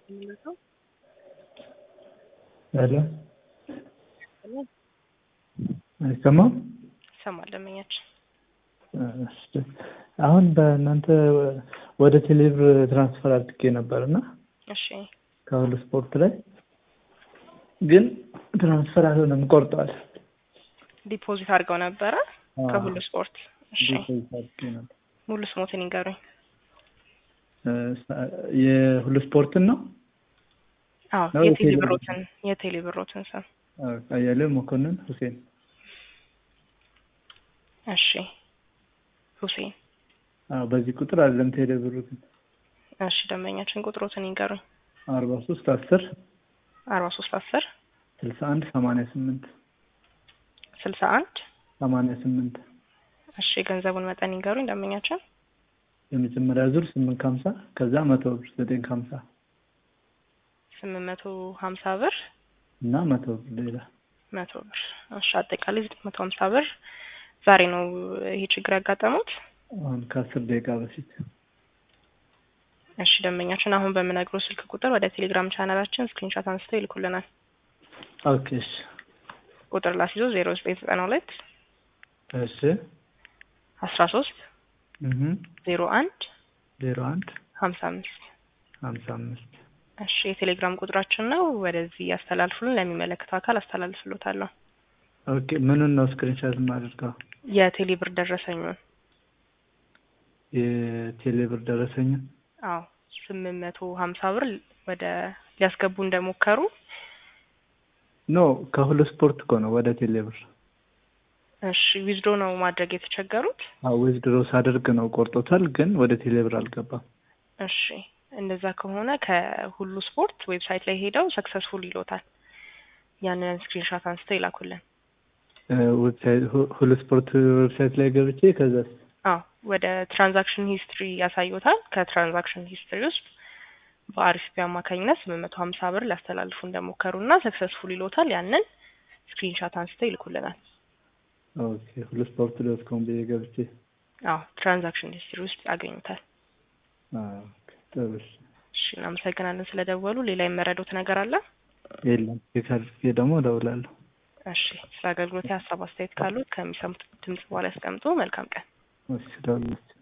የሚመጣው አለ አይሰማም ይሰማል። ደመኛችን አሁን በእናንተ ወደ ቴሌብር ትራንስፈር አድርጌ ነበርና እሺ ከሁሉ ስፖርት ላይ ግን ትራንስፈር አልሆነም ቆርጧል። ዲፖዚት አድርገው ነበረ ከሁሉ ስፖርት። እሺ ዲፖዚት አድርጌ ነበር። ሙሉ ስሞትን ይንገሩኝ። የሁሉ ስፖርትን ነው? አዎ የቴሌብሮትን ስም። አያሌው መኮንን ሁሴን። እሺ ሁሴን። በዚህ ቁጥር አይደለም ቴሌብሩ ግን። እሺ ደንበኛችን ቁጥሮትን ይንገሩኝ። 43 10 61 88 61 88 እሺ የገንዘቡን መጠን ይንገሩኝ ደንበኛችን። የመጀመሪያ ዙር 850 ከዛ 100 ብር 950 850 ብር እና 100 ብር ሌላ 100 ብር። እሺ አጠቃላይ 950 ብር። ዛሬ ነው ይሄ ችግር ያጋጠሙት? አሁን ከ10 ደቂቃ በፊት። እሺ ደንበኛችን አሁን በምነግረው ስልክ ቁጥር ወደ ቴሌግራም ቻናላችን ስክሪንሾት አንስተው ይልኩልናል። ኦኬ እሺ። ቁጥር ላስይዞ 0992 እሺ 13 01 01 55 55 እሺ የቴሌግራም ቁጥራችን ነው። ወደዚህ ያስተላልፉልን፣ ለሚመለከተው አካል አስተላልፍሎታለሁ። ኦኬ ምኑን ነው ስክሪንሾት ማድረጋው? የቴሌብር ደረሰኙን። የቴሌብር ደረሰኝ? አዎ 850 ብር ወደ ሊያስገቡ እንደሞከሩ ኖ ከሁሉ ስፖርት እኮ ነው ወደ ቴሌብር። እሺ ዊዝድሮ ነው ማድረግ የተቸገሩት? አዎ ዊዝድሮ ሳደርግ ነው ቆርጦታል፣ ግን ወደ ቴሌብር አልገባም። እሺ እንደዛ ከሆነ ከሁሉ ስፖርት ዌብሳይት ላይ ሄደው ሰክሰስፉል ይሎታል። ያንን ስክሪንሾት አንስተው ይላኩልን። ዌብሳይት ሁሉ ስፖርት ዌብሳይት ላይ ገብቼ ከዛ ወደ ትራንዛክሽን ሂስትሪ ያሳዩታል። ከትራንዛክሽን ሂስትሪ ውስጥ በአርሲፒ አማካኝነት 850 ብር ሊያስተላልፉ እንደሞከሩና ሰክሰስፉል ይሎታል። ያንን ስክሪንሾት አንስተው ይልኩልናል። ኦኬ ሁሉ ስፖርት .com ብዬ ገብቼ ትራንዛክሽን ሂስትሪ ውስጥ ያገኙታል። እሺ እናመሰግናለን ስለደወሉ። ሌላ የመረዱት ነገር አለ? የለም። ከካርድ ደግሞ እደውላለሁ። እሺ ስለ አገልግሎት ሀሳብ አስተያየት ካሉት ከሚሰሙት ድምጽ በኋላ ያስቀምጡ። መልካም ቀን። እሺ ደውላለሁ።